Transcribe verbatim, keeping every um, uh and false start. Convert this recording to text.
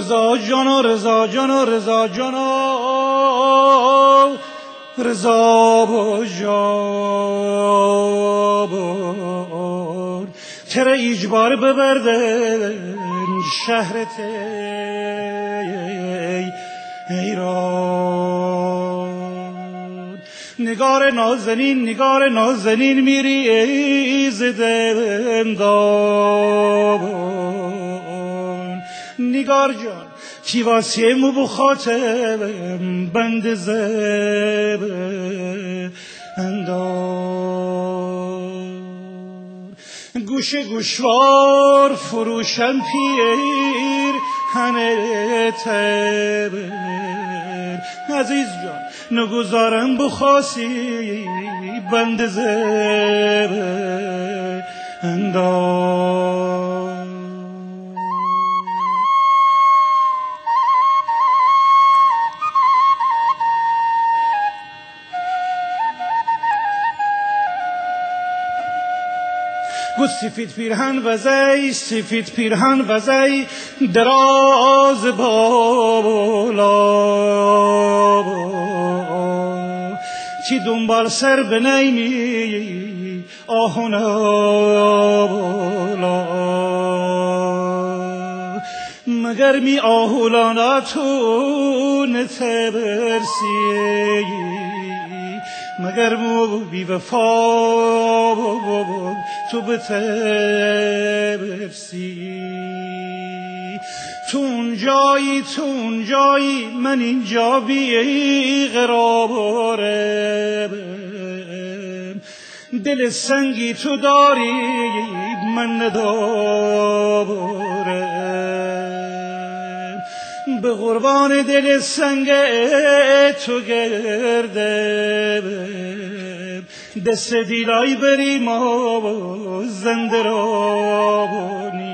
رضا جانا رضا جانا رضا جانا رضا جان ترا اجبار ببردن شهرت ایران نگار نازنین نگار نازنین میری ای زندان نگار جان کی واسه مو بخاطرم بند زب اندار گوش گوشوار فروشم پیر هنه تبر عزیز جان نگذارم بخواسی بند زب اندار گو سفید پیرهن وزی سفید پیرهن وزی دراز بالا چی دنبال سر بنیمی آهونا بالا مگر می آهولانا تو نتبرسی مگر مو بی وفا تو بترسی تو اونجایی تو اونجایی من اینجا بی قرارم دل سنگی تو داری من ندارم به قربان دل سنگ تو گردم دست دیلای بریم و زنده رانی